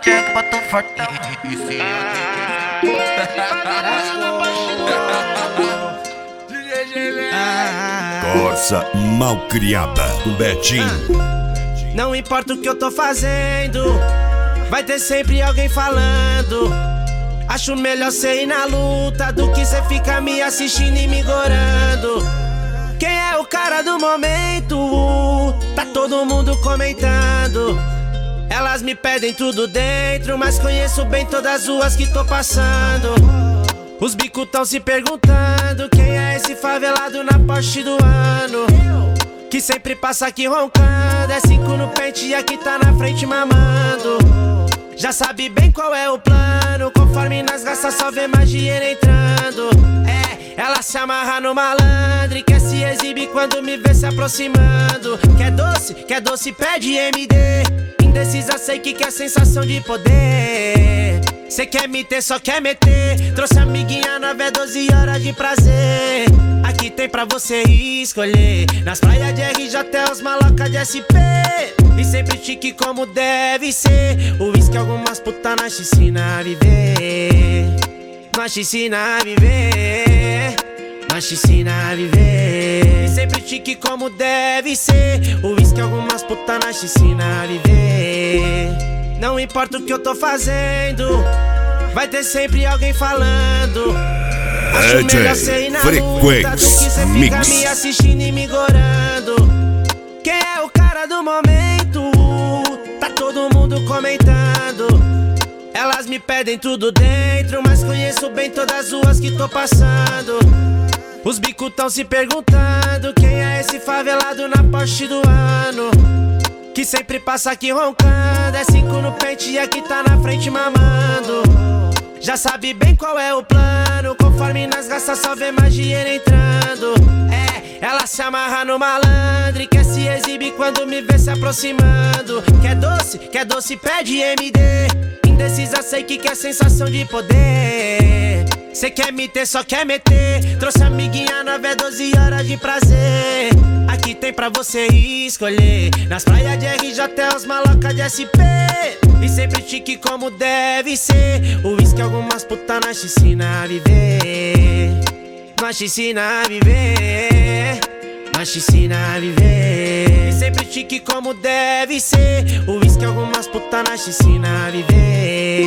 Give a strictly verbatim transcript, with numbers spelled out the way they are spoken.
Chega, bota o fortão. Corsa Malcriada do Betinho. Não importa o que eu tô fazendo, vai ter sempre alguém falando. Acho melhor cê ir na luta do que cê ficar me assistindo e me gorando. Quem é o cara do momento? Tá todo mundo comentando. Elas me pedem tudo dentro, mas conheço bem todas as ruas que tô passando. Os bicos tão se perguntando quem é esse favelado na Porsche do ano, que sempre passa aqui roncando. É cinco no pente e aqui tá na frente mamando. Já sabe bem qual é o plano, conforme nas gastas só vê mais dinheiro entrando. É, ela se amarra no malandro e quer se exibir quando me vê se aproximando. Quer doce, quer doce, pede M D. Indecisa, sei que quer sensação de poder. Cê quer me ter, só quer meter. Trouxe amiguinha nove é doze horas de prazer. Aqui tem pra você escolher. Nas praias de R J até os maloca de S P. E sempre chique como deve ser. O uísque algumas puta na piscina a viver. Na piscina a viver. Na piscina a viver. E sempre chique como deve ser. O uísque algumas puta na piscina a viver. Não importa o que eu tô fazendo, vai ter sempre alguém falando. Acho melhor cê ir na luta do que cê ficar me assistindo e me gorando. Quem é o cara do momento? Tá todo mundo comentando. Elas me pedem tudo dentro, mas conheço bem todas as ruas que tô passando. Os bicos tão se perguntando quem é esse favelado na Porsche do ano, que sempre passa aqui roncando. É cinco no pente e aqui tá na frente mamando. Já sabe bem qual é o plano, conforme nas gastas só vê mais dinheiro entrando. É, ela se amarra no malandro e quer se exibir quando me vê se aproximando. Quer doce, quer doce, pede M D. Indecisa, sei que quer sensação de poder. Cê quer me ter, só quer meter. Trouxe amiguinha nove é doze horas de prazer. Aqui tem pra você escolher. Nas praias de R J até os maloca de S P. E sempre chique como deve ser. O uísque algumas puta na piscina a viver. Na piscina a viver. Na piscina a viver. E sempre chique como deve ser. O uísque algumas puta na piscina a viver.